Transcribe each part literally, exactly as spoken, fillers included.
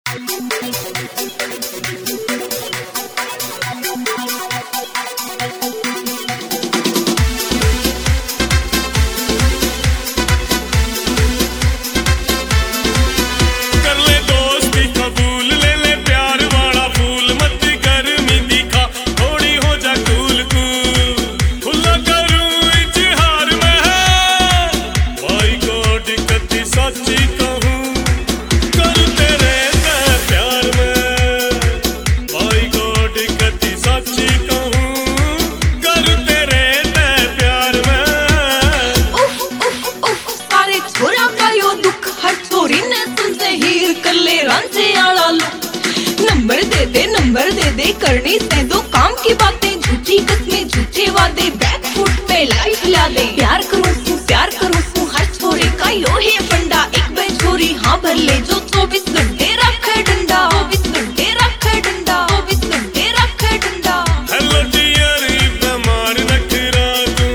Number दे दे number दे दे करनी से दो काम की बातें, झूठी कस्में झूठे वादे, बैक फुट पे लाइफ ला दे। प्यार करूं तू प्यार करूं तू हर छोरे का यो है फंडा, एक बे छोरी हाँ भर ले जो चौबीस घंटे रखे डंडा, चौबीस घंटे रखे डंडा, चौबीस घंटे रखे डंडा। हेलो डियर बीमार नखरा तू,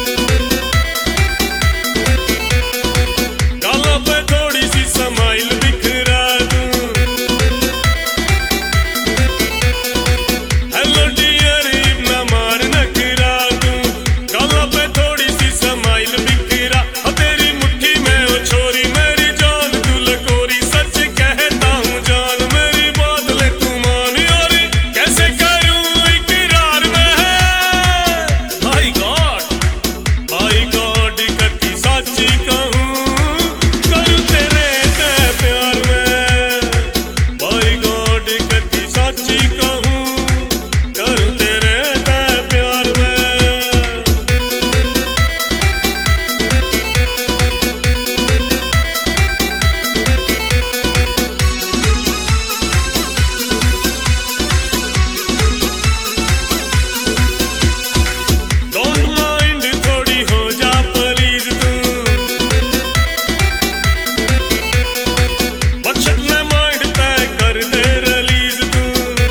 गालों पे थोड़ी सी स्माइल बिखरा तू। हेलो डियर बीमार नखरा तू, गालों पे थोड़ी सी स्माइल बिखरा। तेरी मुट्ठी में ओ छोरी मेरी जान तू लकोरी, सच कहता हूँ जान मेरी बात ले तू मान। और कैसे करूँ इकरार में माय गॉड माय गॉड कति साची कहूँ करूँ तेरे ते प्यार में। माय गॉड कति साची कहूँ करूँ तेरे ते प्यार में। डोंट माइंड थोड़ी हो जा प्लीज तू, बचत में माइंड तय कर दे रिलीज तू।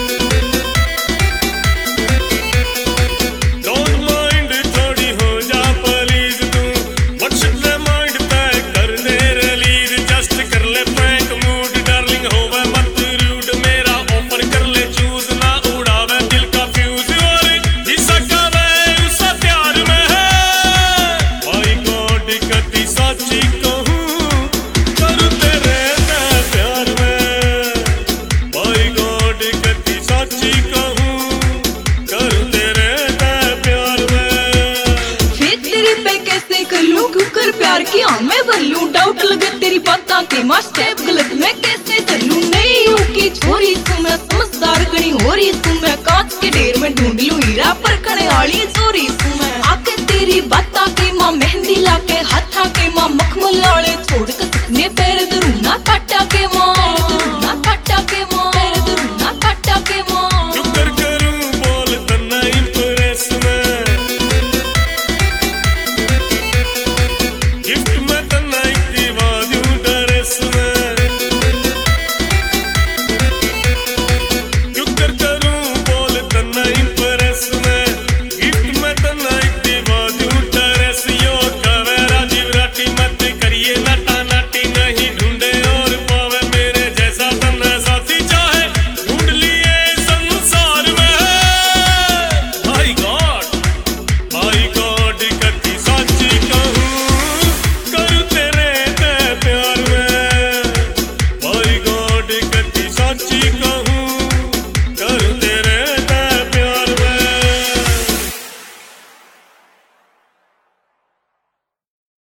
डोंट माइंड थोड़ी हो जा प्लीज तू, बचत में माइंड तय कर दे रिलीज। जस्ट कर ले फ्रैंक मूड डार्लिंग होवे मत रूड, मेरा ऑफर कर ले चूज ना उड़ावे दिल का फ्यूज। और जिसा कवे उसा प्यार में है। माय गॉड कति साची कहूँ करूँ तेरे ते प्यार में। माय गॉड कति साची कहूँ करूँ तेरे ते प्यार में। फिर तेरे पे कैसे कर लूं क्यों कर प्यार की हाँ मैं भर लूं, डाउट लगे तेरी बातों के माँ स्टेप गलत मैं कैसे कर लूं। नहीं हूँ की छोरी तू मैं समझदार गणी हो रही तू, मैं कांच के ढेर में ढूंढ लूं हीरा पर कने वाली चोरी तू। मैं आके तेरी बातों के माँ मेहंदी लाके हाथा के माँ मखमल लाले छोड़ के सपने पैर दरूना काटा के